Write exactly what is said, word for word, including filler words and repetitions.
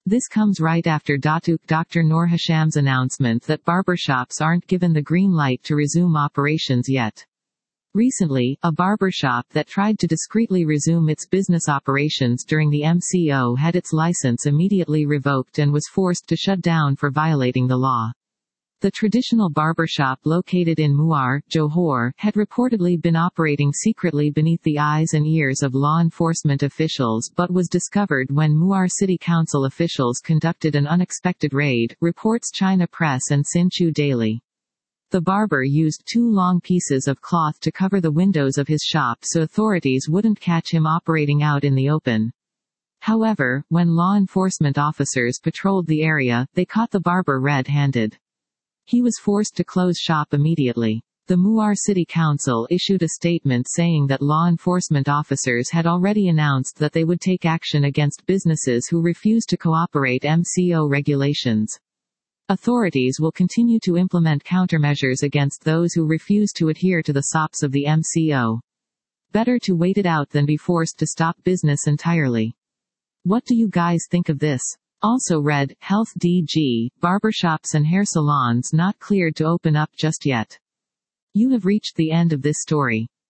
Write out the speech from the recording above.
This comes right after Doctor Noor Hisham's announcement that barbershops aren't given the green light to resume operations yet. Recently, a barbershop that tried to discreetly resume its business operations during the M C O had its license immediately revoked and was forced to shut down for violating the law. The traditional barbershop located in Muar, Johor, had reportedly been operating secretly beneath the eyes and ears of law enforcement officials but was discovered when Muar City Council officials conducted an unexpected raid, reports China Press and Sinchu Daily. The barber used two long pieces of cloth to cover the windows of his shop so authorities wouldn't catch him operating out in the open. However, when law enforcement officers patrolled the area, they caught the barber red-handed. He was forced to close shop immediately. The Muar City Council issued a statement saying that law enforcement officers had already announced that they would take action against businesses who refuse to cooperate M C O regulations. Authorities will continue to implement countermeasures against those who refuse to adhere to the S O Ps of the M C O. Better to wait it out than be forced to stop business entirely. What do you guys think of this? Also read, Health D G, barbershops and hair salons not cleared to open up just yet. You have reached the end of this story.